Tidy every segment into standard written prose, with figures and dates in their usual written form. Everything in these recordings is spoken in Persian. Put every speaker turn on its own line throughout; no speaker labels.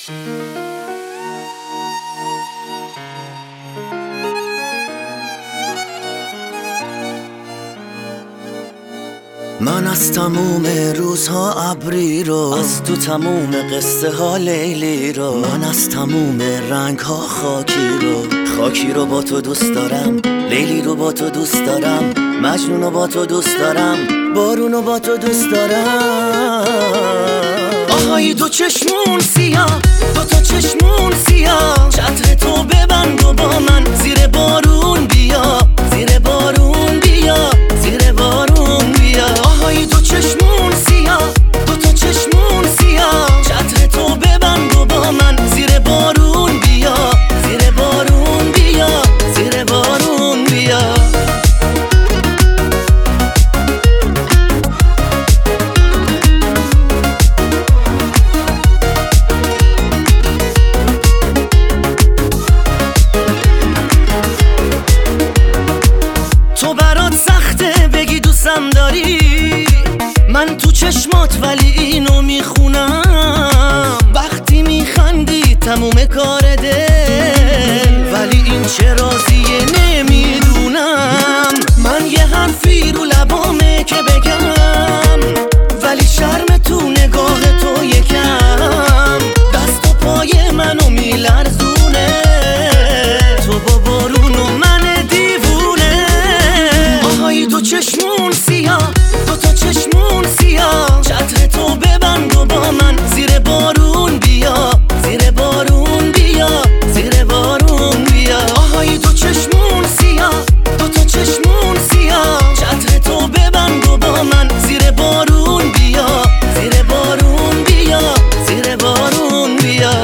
من از تموم روزها ابری رو، از تو تموم قصه ها لیلی رو، من از تموم رنگ ها خاکی رو با تو دوست دارم، لیلی رو با تو دوست دارم، مجنون رو با تو دوست دارم، بارون رو با تو دوست دارم. آهای دو چشمون سیاه، دو تا چشمون سیاه، چتر تو ببند و با من زیر بارون بیا، زیر بارون بیا، زیر بارون بیا. آهای دو چشمون سیاه، دو تا چشمون سیاه، چتر تو ببند و با من زیر بارون بیا، زیر بارون بیا، زیر بارون بیا. تو برات سخته بگی دوستم داری، من تو چشمات ولی اینو میخونم، وقتی میخندی تموم کار دل، ولی این چه رازیه نمیدونم. من یه حرفی رو لبامه که بگم، ولی شرم تو نگاه تو یکم، دست و پای منو میلرزونه، تو با بارون و من دیوونه. آهای دو چشمون سیاه، دو تا چشمون سیاه، چتر تو ببند و با من زیر بارون بیا، زیر بارون بیا، زیر بارون بیا. آهای دو چشمون سیاه، دو تا چشمون سیاه، چتر تو ببند و با من زیر بارون بیا، زیر بارون بیا، زیر بارون بیا.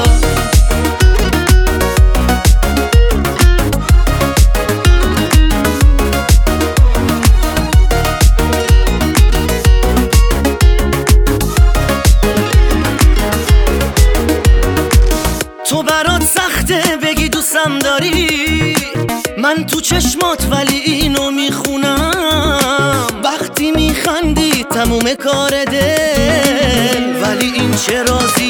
تو برات سخته بگی دوستم داری، من تو چشمات ولی اینو میخونم، وقتی میخندی تموم کار دل، ولی این چه رازی